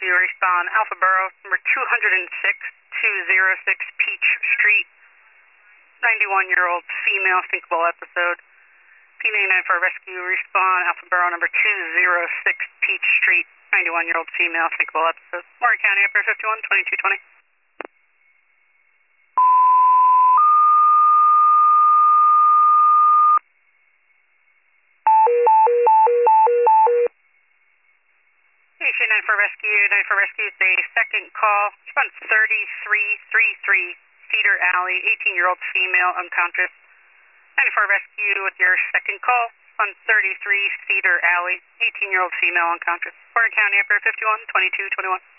Rescue, respond Alpha Borough, number 206 Peach Street. 91-year-old female, thinkable episode. P99 for Rescue, respond Alpha Borough, number 206 Peach Street. 91-year-old female, thinkable episode. Maury County, Upper 51, 2220. P99 for Rescue, it's a second call. Response 3333 Cedar Alley, 18-year-old female, unconscious. 94 Rescue with your second call. Response 33 Cedar Alley, 18-year-old female, unconscious. Warren County, Upper 51, 2221.